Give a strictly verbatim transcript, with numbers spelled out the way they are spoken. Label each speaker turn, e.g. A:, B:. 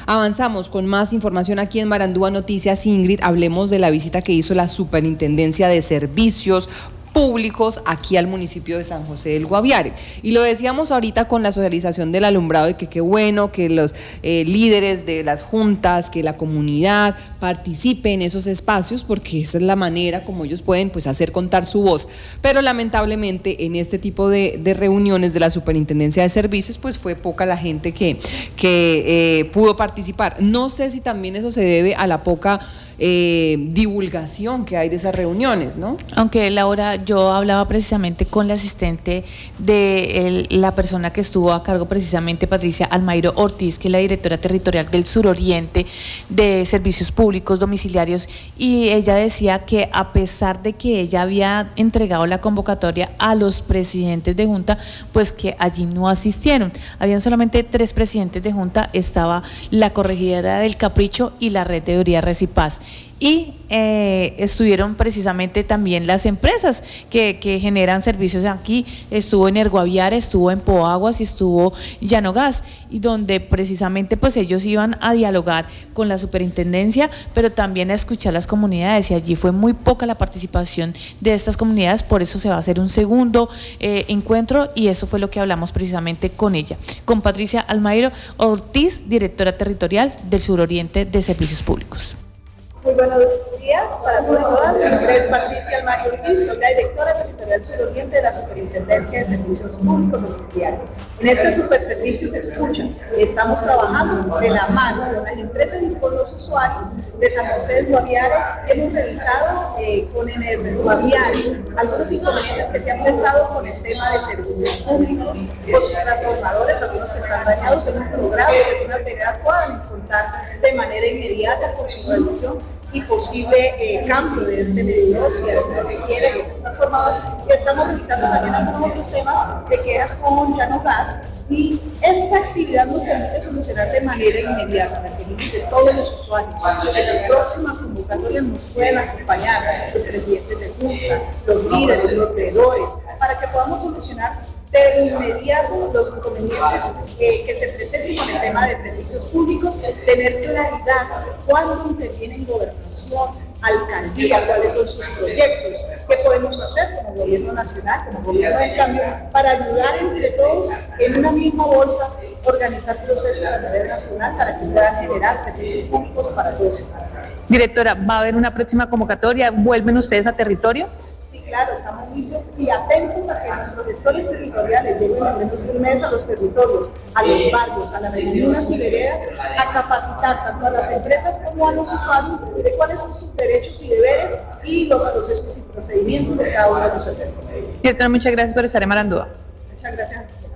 A: Avanzamos con más información aquí en Marandúa Noticias. Ingrid, hablemos de la visita que hizo la Superintendencia de Servicios Públicos aquí al municipio de San José del Guaviare. Y lo decíamos ahorita con la socialización del alumbrado, de que qué bueno que los eh, líderes de las juntas, que la comunidad participe en esos espacios, porque esa es la manera como ellos pueden pues hacer contar su voz. Pero lamentablemente en este tipo de, de reuniones de la Superintendencia de Servicios pues fue poca la gente que, que eh, pudo participar. No sé si también eso se debe a la poca Eh, divulgación que hay de esas reuniones, ¿no?
B: Aunque Laura, yo hablaba precisamente con la asistente de el, la persona que estuvo a cargo, precisamente Patricia Almairo Ortiz, que es la directora territorial del suroriente de Servicios Públicos Domiciliarios, y ella decía que a pesar de que ella había entregado la convocatoria a los presidentes de junta, pues que allí no asistieron. Habían solamente tres presidentes de junta, estaba la corregidora del Capricho y la red de Teoría Recipaz. Y eh, estuvieron precisamente también las empresas que, que generan servicios aquí. Estuvo Energoaviar, estuvo en Poaguas y estuvo Llanogas, y donde precisamente pues ellos iban a dialogar con la superintendencia, pero también a escuchar las comunidades, y allí fue muy poca la participación de estas comunidades. Por eso se va a hacer un segundo eh, encuentro, y eso fue lo que hablamos precisamente con ella, con Patricia Almairo Ortiz, directora territorial del suroriente de Servicios Públicos.
C: Muy buenos días para todas. Mi nombre es Patricia Almario Ortiz, soy la directora territorial suroriente de la Superintendencia de Servicios Públicos Domiciliarios. En este superservicio se escucha. Estamos trabajando de la mano con las empresas y con los usuarios de San José del Guaviare. Hemos revisado eh, con el Guaviare algunos inconvenientes que se han presentado con el tema de servicios públicos, los transformadores, algunos que están dañados. Hemos logrado que algunas veredas puedan encontrar de manera inmediata con su revisión y posible eh, cambio de este medidor, si es lo que quiere, y este transformador. Y estamos revisando también algunos otros temas de quejas con Llanogas, y esta actividad nos permite solucionar de manera inmediata, requerimos de todos los usuarios. En las próximas convocatorias nos pueden acompañar los presidentes de junta, los líderes, los veedores, para que podamos solucionar de inmediato los inconvenientes eh, que se presenten con el tema de servicios públicos, tener claridad cuándo interviene en gobernación, alcaldía, cuáles son sus proyectos, qué podemos hacer como gobierno nacional, como gobierno del cambio, para ayudar entre todos en una misma bolsa, organizar procesos a nivel nacional para que puedan generar servicios públicos para todos.
D: Directora, ¿va a haber una próxima convocatoria? ¿Vuelven ustedes a territorio?
C: Sí, claro, estamos listos y atentos a que nuestros gestores territoriales lleguen en menos de un mes a los territorios, a los barrios, a las comunas y veredas, a capacitar tanto a las empresas como a los usuarios de cuáles son sus derechos y deberes y los procesos y procedimientos de cada uno de los servicios.
D: Directora, muchas gracias por estar en Marandúa.
C: Muchas gracias a usted.